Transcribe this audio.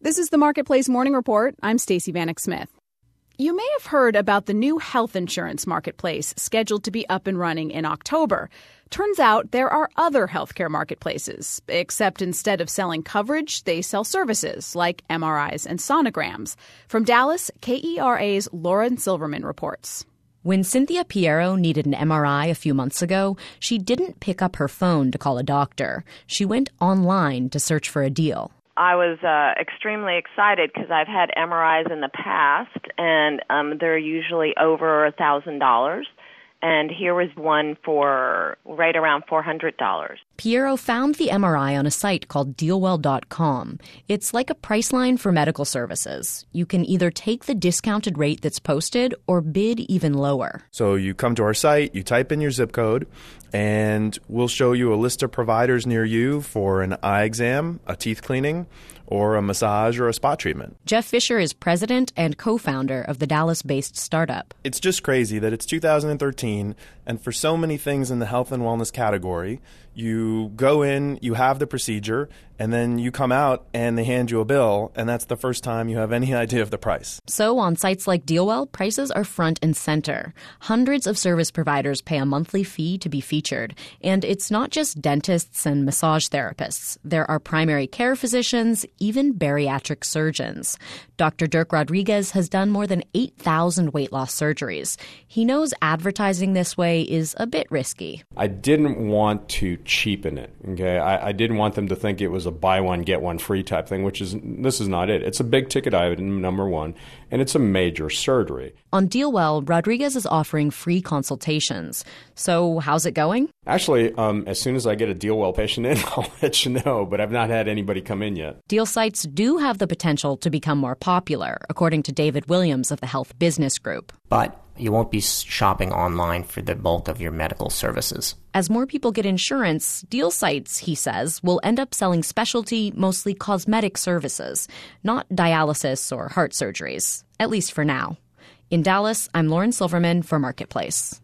This is the Marketplace Morning Report. I'm Stacey Vanek Smith. You may have heard about the new health insurance marketplace scheduled to be up and running in October. Turns out there are other healthcare marketplaces, except instead of selling coverage, they sell services like MRIs and sonograms. From Dallas, KERA's Lauren Silverman reports. When Cynthia Piero needed an MRI a few months ago, she didn't pick up her phone to call a doctor. She went online to search for a deal. I was extremely excited because I've had MRIs in the past, and they're usually over $1,000. And here was one for right around $400. Piero found the MRI on a site called Dealwell.com. It's like a Priceline for medical services. You can either take the discounted rate that's posted or bid even lower. So you come to our site, you type in your zip code, and we'll show you a list of providers near you for an eye exam, a teeth cleaning, or a massage or a spa treatment. Jeff Fisher is president and co-founder of the Dallas-based startup. It's just crazy that it's 2013, and for so many things in the health and wellness category, you go in, you have the procedure, and then you come out and they hand you a bill, and that's the first time you have any idea of the price. So on sites like Dealwell, prices are front and center. Hundreds of service providers pay a monthly fee to be featured. And it's not just dentists and massage therapists. There are primary care physicians, even bariatric surgeons. Dr. Dirk Rodriguez has done more than 8,000 weight loss surgeries. He knows advertising this way is a bit risky. I didn't want to cheapen it, okay? I didn't want them to think it was a buy one, get one free type thing, this is not it. It's a big ticket item, number one, and it's a major surgery. On Dealwell, Rodriguez is offering free consultations. So how's it going? Actually, as soon as I get a Dealwell patient in, I'll let you know, but I've not had anybody come in yet. Deal sites do have the potential to become more popular, according to David Williams of the Health Business Group. But you won't be shopping online for the bulk of your medical services. As more people get insurance, deal sites, he says, will end up selling specialty, mostly cosmetic services, not dialysis or heart surgeries, at least for now. In Dallas, I'm Lauren Silverman for Marketplace.